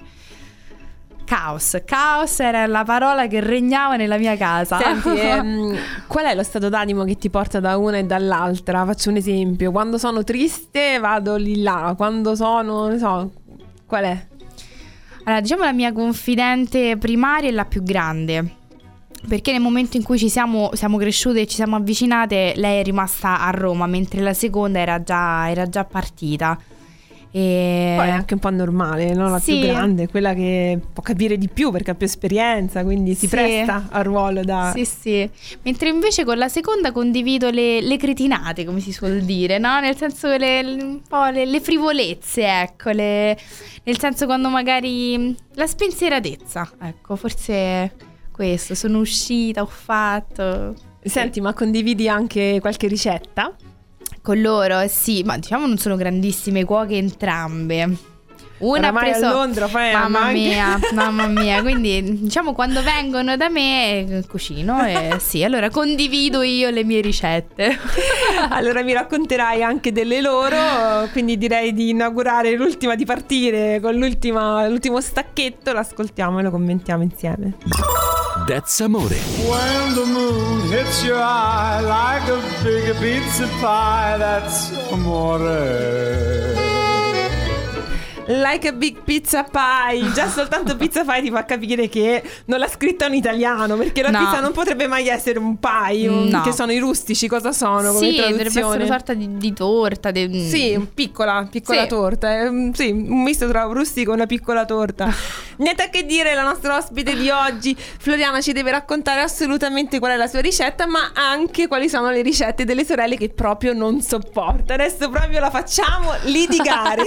caos. Caos era la parola che regnava nella mia casa. Senti, ehm, qual è lo stato d'animo che ti porta da una e dall'altra? Faccio un esempio. Quando sono triste vado lì là, quando sono, non so, qual è? Allora, diciamo la mia confidente primaria è la più grande, perché nel momento in cui ci siamo, siamo cresciute e ci siamo avvicinate, lei è rimasta a Roma, mentre la seconda era già, era già partita. E... Poi è anche un po' normale, no? La Sì. più grande, quella che può capire di più perché ha più esperienza, quindi si Sì. presta al ruolo da... Sì, sì. Mentre invece con la seconda condivido le, le cretinate, come si suol dire, no? Nel senso le, le- un po' le, le frivolezze, ecco, le- nel senso quando magari la spensieratezza, ecco, forse questo, sono uscita, ho fatto. Senti, ma condividi anche qualche ricetta? Con loro, sì, ma diciamo non sono grandissime cuoche entrambe. Una ha Oramai preso... a Londra, poi mamma anche- mia, mamma mia. Quindi diciamo quando vengono da me eh, cucino e sì, allora condivido io le mie ricette. Allora mi racconterai anche delle loro, quindi direi di inaugurare l'ultima, di partire con l'ultima, l'ultimo stacchetto, l'ascoltiamo e lo commentiamo insieme. That's Amore. When the moon hits your eye like a big pizza pie, that's amore. Like a big pizza pie. Già soltanto pizza pie ti fa capire che non l'ha scritta un italiano, perché la No. pizza non potrebbe mai essere un pie, un- No. che sono i rustici, cosa sono come Sì, dovrebbe essere traduzione? una sorta di, di torta. di- Sì, piccola, piccola Sì. torta. eh, mm, sì, un misto tra un rustico e una piccola torta. Niente a che dire, la nostra ospite di oggi, Floriana, ci deve raccontare assolutamente qual è la sua ricetta, ma anche quali sono le ricette delle sorelle che proprio non sopporta. Adesso proprio la facciamo litigare.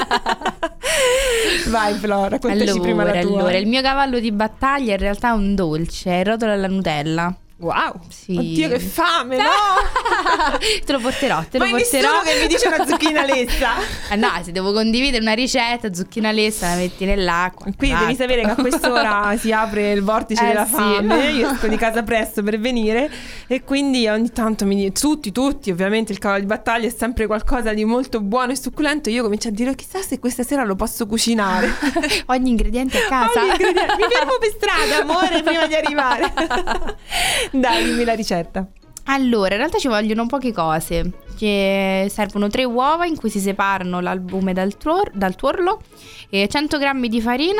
Vai Flora, raccontaci prima la tua. allora, il mio cavallo di battaglia in realtà è un dolce, è il rotolo alla Nutella. Wow, Sì. oddio che fame, no? Te lo porterò, te Poi lo porterò. nessuno che mi dice una zucchina lessa. Eh no, se devo condividere una ricetta, zucchina lessa, la metti nell'acqua. Qui devi basta. sapere che a quest'ora si apre il vortice Eh, della sì. fame. Io esco di casa presto per venire e quindi ogni tanto mi dicono tutti, tutti, ovviamente il cavallo di battaglia è sempre qualcosa di molto buono e succulento. Io comincio a dire chissà se questa sera lo posso cucinare. Ho gli ingredienti a casa. Ho gli ingredienti. Mi fermo per strada, amore, prima di arrivare. Dai, dimmi la ricetta. Allora, in realtà ci vogliono poche cose. Che servono tre uova in cui si separano l'albume dal, tuor- dal tuorlo, e cento grammi di farina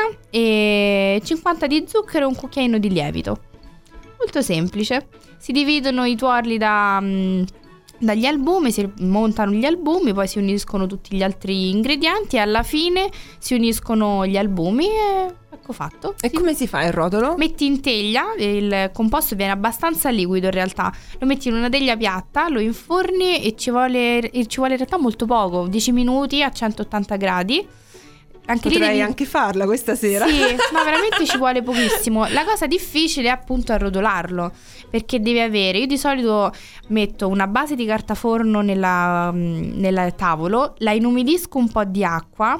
e cinquanta di zucchero e un cucchiaino di lievito. Molto semplice. Si dividono i tuorli da, mm, dagli albumi, si montano gli albumi, poi si uniscono tutti gli altri ingredienti e alla fine si uniscono gli albumi e ecco fatto. E come si fa il rotolo? Metti in teglia, il composto viene abbastanza liquido in realtà, lo metti in una teglia piatta, lo inforni e ci vuole, e ci vuole in realtà molto poco, dieci minuti a centottanta gradi. Anche lì Potrei devi... anche farla questa sera. Sì, ma veramente ci vuole pochissimo. La cosa difficile è appunto arrotolarlo, perché devi avere, io di solito metto una base di carta forno nella, nella tavolo, la inumidisco un po' di acqua,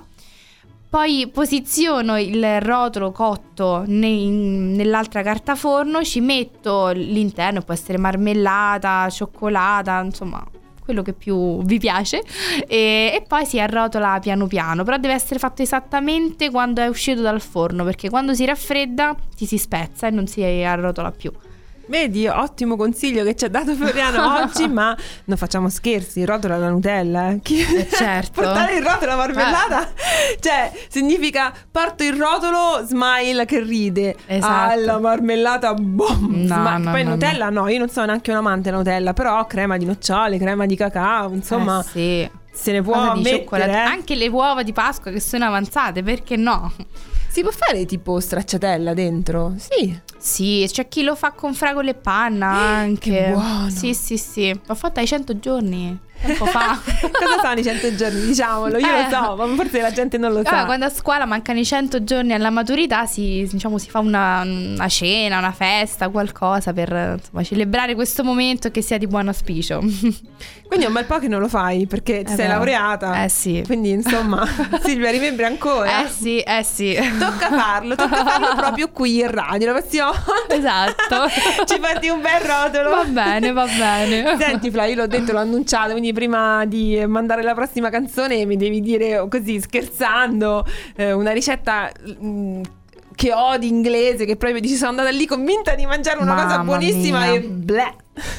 poi posiziono il rotolo cotto nei- nell'altra carta forno, ci metto l'interno, può essere marmellata, cioccolata, insomma quello che più vi piace, e, e poi si arrotola piano piano, però deve essere fatto esattamente quando è uscito dal forno, perché quando si raffredda ti si spezza e non si arrotola più. Vedi, ottimo consiglio che ci ha dato Floriano oggi, ma non facciamo scherzi, il rotolo alla Nutella, eh. Chi... Eh, certo. Portare il rotolo alla marmellata, cioè significa porto il rotolo, smile che ride, Esatto. alla marmellata, boom. No, Ma no, poi no, Nutella no. Io non sono neanche un amante della Nutella, però crema di nocciole, crema di cacao, insomma, Eh sì. se ne può Cosa di mettere, cioccolato. eh. Anche le uova di Pasqua che sono avanzate, perché no? Si può fare tipo stracciatella dentro? Sì. Sì, c'è chi lo fa con fragole e panna anche. Che buono. Sì, sì, sì. L'ho fatta ai cento giorni, tempo fa. Cosa sono i cento giorni? Diciamolo, io Eh. lo so, ma forse la gente non lo sa. Ah, quando a scuola mancano i cento giorni alla maturità si, diciamo, si fa una, una cena, una festa, qualcosa per insomma, celebrare questo momento che sia di buon auspicio. Quindi è un bel po' che non lo fai perché ti Eh sei beh. laureata. Eh sì. Quindi insomma, Silvia, rimembri ancora? Eh sì, eh sì. Tocca farlo, tocca farlo proprio qui in radio. La prossima volta Esatto. ci fatti un bel rotolo. Va bene, va bene. Senti Fla, io l'ho detto, l'ho annunciato, quindi prima di mandare la prossima canzone mi devi dire così scherzando eh, una ricetta mh, che ho di inglese, che proprio dici sono andata lì convinta di mangiare una cosa Mamma buonissima mia. e bleh.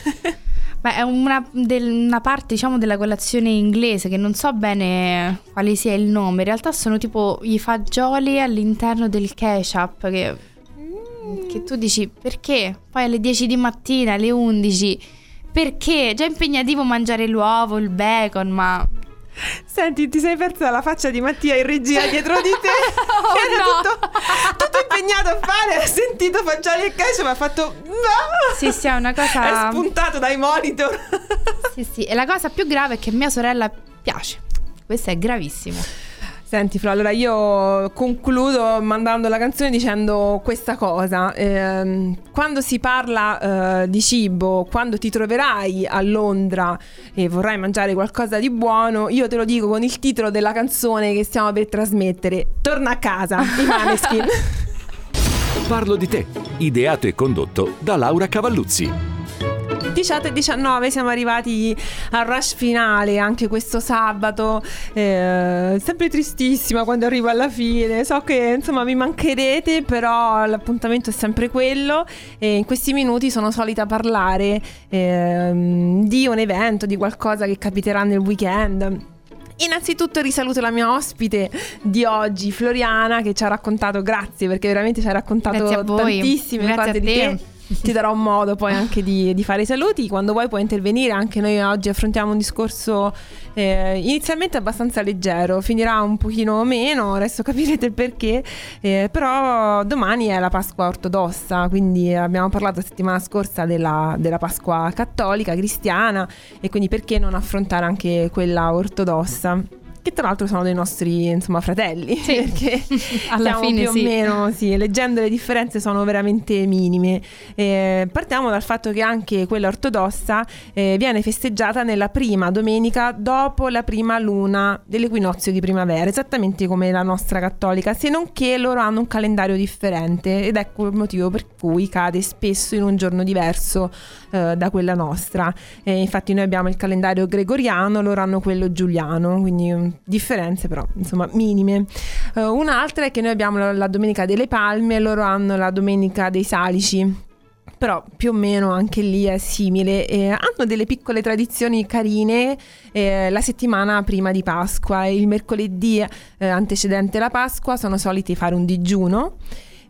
Ma è una, del- una parte, diciamo, della colazione inglese che non so bene quale sia il nome. In realtà sono tipo i fagioli all'interno del ketchup che, che tu dici perché? Poi alle dieci di mattina, alle undici, perché? Già impegnativo mangiare l'uovo, il bacon, ma... Senti, ti sei persa la faccia di Mattia in regia dietro di te. Oh, Era no. tutto, tutto impegnato a fare. Ha sentito fagioli e ketchup, ha fatto no! Sì, sì, è una cosa... È spuntato dai monitor. Sì, sì. E la cosa più grave è che mia sorella piace. Questo è gravissimo. Senti Flo, allora io concludo mandando la canzone dicendo questa cosa. Ehm, quando si parla eh, di cibo, quando ti troverai a Londra e vorrai mangiare qualcosa di buono, io te lo dico con il titolo della canzone che stiamo per trasmettere: Torna a casa, i Maneskin. Parlo di te, ideato e condotto da Laura Cavalluzzi. diciotto e diciannove siamo arrivati al rush finale anche questo sabato, eh, sempre tristissima quando arrivo alla fine. So che insomma mi mancherete, però l'appuntamento è sempre quello e in questi minuti sono solita parlare eh, di un evento, di qualcosa che capiterà nel weekend. Innanzitutto risaluto la mia ospite di oggi, Floriana, che ci ha raccontato, grazie perché veramente ci ha raccontato tantissime grazie cose a di te. te. Ti darò modo poi anche di, di fare i saluti. Quando vuoi puoi intervenire. Anche noi oggi affrontiamo un discorso eh, inizialmente abbastanza leggero, finirà un pochino meno, adesso capirete il perché, eh, però domani è la Pasqua ortodossa, quindi abbiamo parlato la settimana scorsa della, della Pasqua cattolica, cristiana, e quindi perché non affrontare anche quella ortodossa, che tra l'altro sono dei nostri insomma fratelli, sì, perché alla siamo fine più sì. o meno, sì, leggendo le differenze sono veramente minime. Eh, partiamo dal fatto che anche quella ortodossa eh, viene festeggiata nella prima domenica dopo la prima luna dell'equinozio di primavera, esattamente come la nostra cattolica, se non che loro hanno un calendario differente ed ecco il motivo per cui cade spesso in un giorno diverso eh, da quella nostra. Eh, infatti noi abbiamo il calendario gregoriano, loro hanno quello giuliano, quindi um, differenze però insomma minime. Uh, un'altra è che noi abbiamo la, la Domenica delle Palme e loro hanno la Domenica dei Salici, però più o meno anche lì è simile. Eh, hanno delle piccole tradizioni carine. Eh, la settimana prima di Pasqua, il mercoledì eh, antecedente la Pasqua, sono soliti fare un digiuno.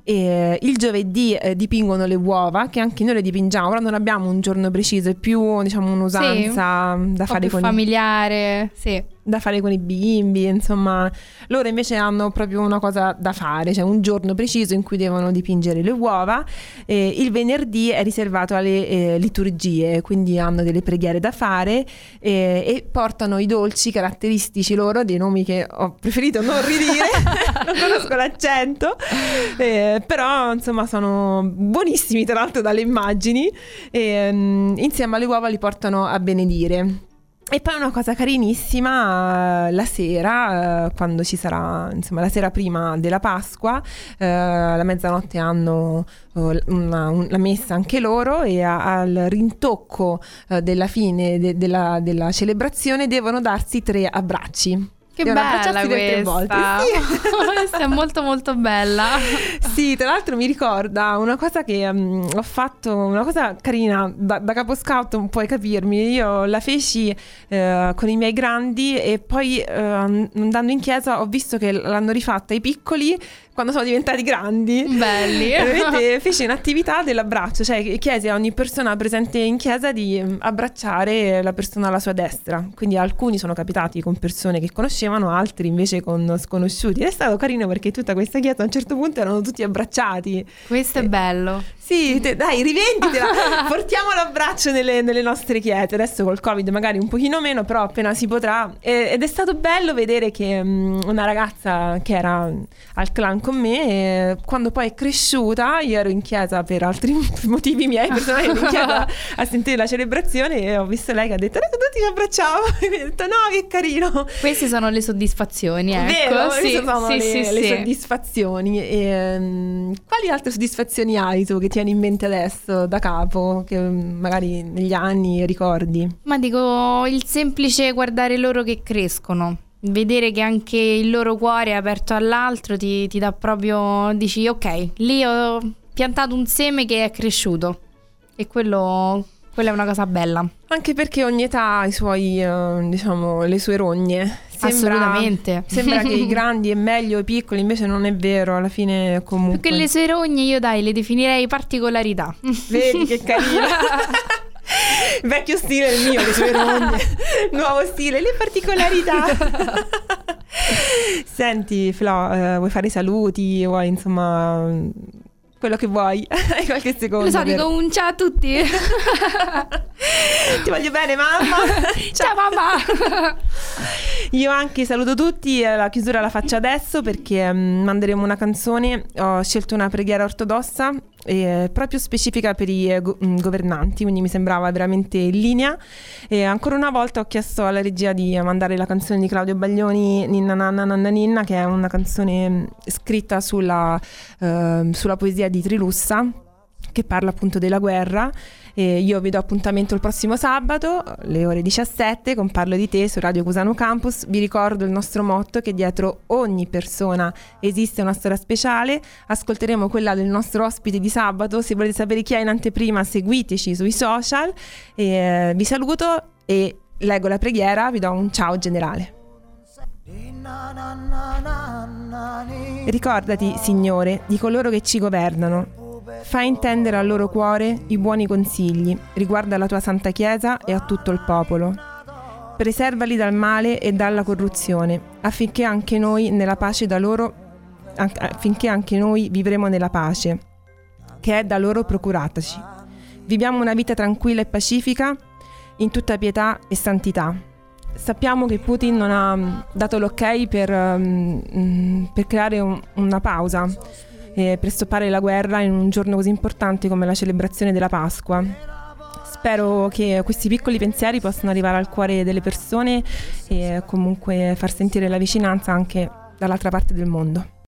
E il giovedì eh, dipingono le uova, che anche noi le dipingiamo, però non abbiamo un giorno preciso, è più diciamo un'usanza sì, da un fare po' più con familiare, sì. da fare con i bimbi, insomma. Loro invece hanno proprio una cosa da fare, cioè un giorno preciso in cui devono dipingere le uova. Eh, il venerdì è riservato alle eh, liturgie, quindi hanno delle preghiere da fare eh, e portano i dolci caratteristici loro, dei nomi che ho preferito non ridire, non conosco l'accento, eh, però insomma sono buonissimi tra l'altro dalle immagini, e um, insieme alle uova li portano a benedire. E poi una cosa carinissima, la sera, quando ci sarà, insomma, la sera prima della Pasqua, eh, la mezzanotte hanno una, un, la messa anche loro, e a, al rintocco eh, della fine de, della, della celebrazione devono darsi tre abbracci. Che Devono bella abbracciarsi per tre volte. questa. Sì. Questa è molto molto bella. Sì, tra l'altro mi ricorda una cosa che um, ho fatto, una cosa carina, da, da capo scout, non puoi capirmi, io la feci eh, con i miei grandi e poi eh, andando in chiesa ho visto che l'hanno rifatta i piccoli quando sono diventati grandi. Belli. Veramente feci un'attività dell'abbraccio, cioè chiesi a ogni persona presente in chiesa di abbracciare la persona alla sua destra, quindi alcuni sono capitati con persone che conoscevano, altri invece con sconosciuti, ed è stato carino perché tutta questa chiesa a un certo punto erano tutti abbracciati. Questo è bello. Sì, te, dai, rivenditela, portiamo l'abbraccio nelle, nelle nostre chiese, adesso col Covid magari un pochino meno, però appena si potrà, e, ed è stato bello vedere che um, una ragazza che era al clan con me, e quando poi è cresciuta, io ero in chiesa per altri motivi miei personali, ero in chiesa a sentire la celebrazione e ho visto lei che ha detto adesso tutti ci abbracciamo, e mi ha detto no, che carino. Queste sono le soddisfazioni, ecco. Vero, sì, queste sono sì, le, sì, le sì. soddisfazioni. E, um, quali altre soddisfazioni hai tu che tieni in mente adesso da capo, che um, magari negli anni ricordi? Ma dico, il semplice guardare loro che crescono, vedere che anche il loro cuore è aperto all'altro ti, ti dà proprio, dici ok, lì ho piantato un seme che è cresciuto, e quello, quella è una cosa bella. Anche perché ogni età ha i suoi, uh, diciamo, le sue rogne. Sembra, Assolutamente. Sembra che i grandi è meglio, i piccoli invece non è vero, alla fine comunque. Più che le sue rogne io dai le definirei particolarità. Vedi che carino. Vecchio stile il mio, le sue rogne. Nuovo stile, le particolarità. Senti Flo, uh, vuoi fare i saluti? Vuoi insomma quello che vuoi? Hai qualche secondo? Lo so, per... dico un ciao a tutti. Ti voglio bene mamma. Ciao mamma. Io anche saluto tutti, la chiusura la faccio adesso perché um, manderemo una canzone. Ho scelto una preghiera ortodossa eh, proprio specifica per i eh, go- governanti, quindi mi sembrava veramente in linea, e ancora una volta ho chiesto alla regia di mandare la canzone di Claudio Baglioni, Ninna Nanna Nanna Ninna, che è una canzone scritta sulla, uh, sulla poesia di Trilussa, che parla appunto della guerra. E io vi do appuntamento il prossimo sabato, alle ore diciassette, con Parlo di te su Radio Cusano Campus. Vi ricordo il nostro motto, che dietro ogni persona esiste una storia speciale. Ascolteremo quella del nostro ospite di sabato. Se volete sapere chi è in anteprima, seguiteci sui social. E, eh, vi saluto e leggo la preghiera, vi do un ciao generale. Ricordati, Signore, di coloro che ci governano. Fai intendere al loro cuore i buoni consigli riguardo alla tua Santa Chiesa e a tutto il popolo. Preservali dal male e dalla corruzione, affinché anche noi nella pace da loro affinché anche noi vivremo nella pace che è da loro procurataci. Viviamo una vita tranquilla e pacifica in tutta pietà e santità. Sappiamo che Putin non ha dato l'ok per, um, per creare un, una pausa, eh, per stoppare la guerra in un giorno così importante come la celebrazione della Pasqua. Spero che questi piccoli pensieri possano arrivare al cuore delle persone e comunque far sentire la vicinanza anche dall'altra parte del mondo.